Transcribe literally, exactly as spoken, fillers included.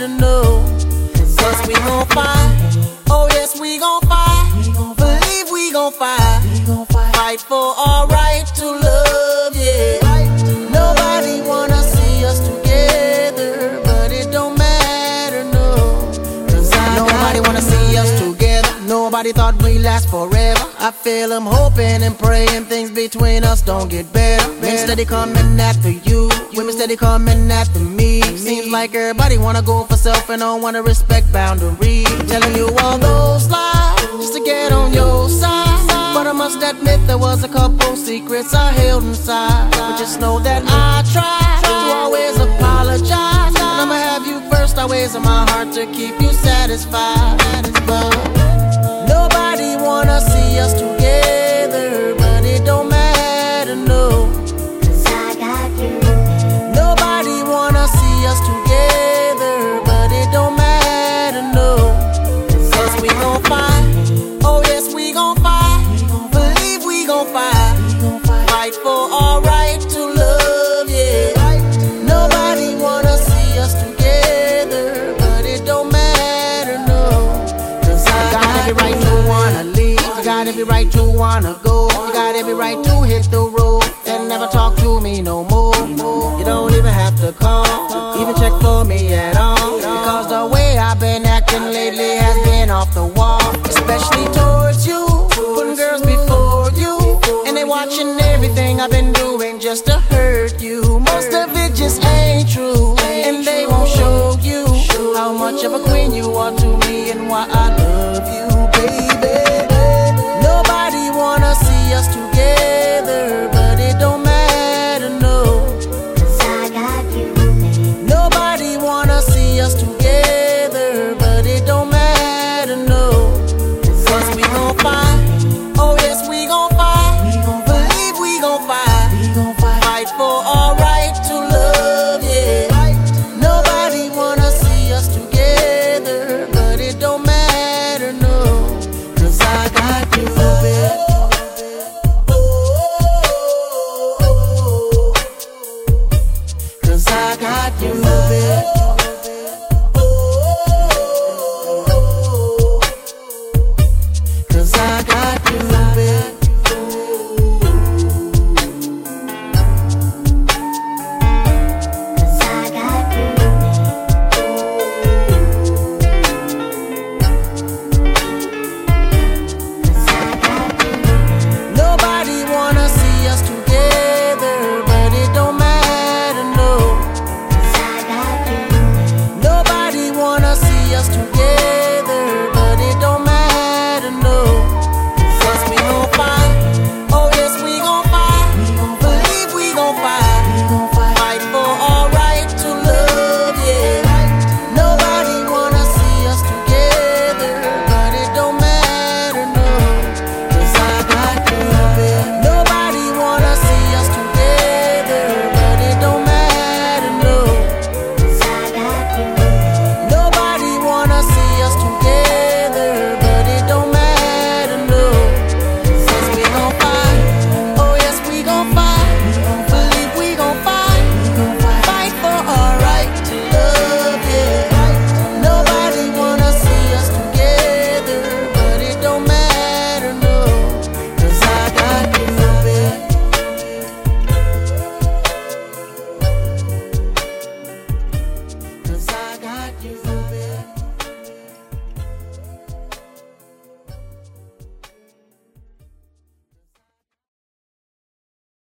matter, no. Cause we gon' fight, oh yes we gon' fight. Believe we gon' fight, fight for our right to love, yeah. Nobody wanna see us together, but it don't matter, no. Cause I nobody wanna see us together. Nobody thought we'd last forever. I feel I'm hoping and praying things between us don't get better. Men steady coming after you, women steady coming after me. Seems like everybody wanna go for self and don't wanna respect boundaries. Telling you all those lies just to get on your side, but I must admit there was a couple secrets I held inside. But just know that I try to always apologize, and I'ma have you first always in my heart to keep you satisfied. But nobody wanna see us together, but it don't matter, no. Cause I got you. Nobody wanna see us together, but it don't matter, no. Cause we gon' fight, oh yes we gon' fight. Believe we gon' fight, fight for our right to love, yeah. Nobody wanna see us together, but it don't matter, no. Cause I got every right to wanna leave, you got every right to wanna go, you got every right to hit the road and never talk to me no more. You don't even have to call, even check for me at all, because the way I've been acting lately has been off the wall. Especially towards you, putting girls before you, and they watching everything I've been doing just to hurt you. Most of it just ain't true, and they won't show you how much of a queen you are to me and why I love you, baby. Nobody wanna see us together, but it don't matter, no. Cause I got you. Nobody wanna see us together.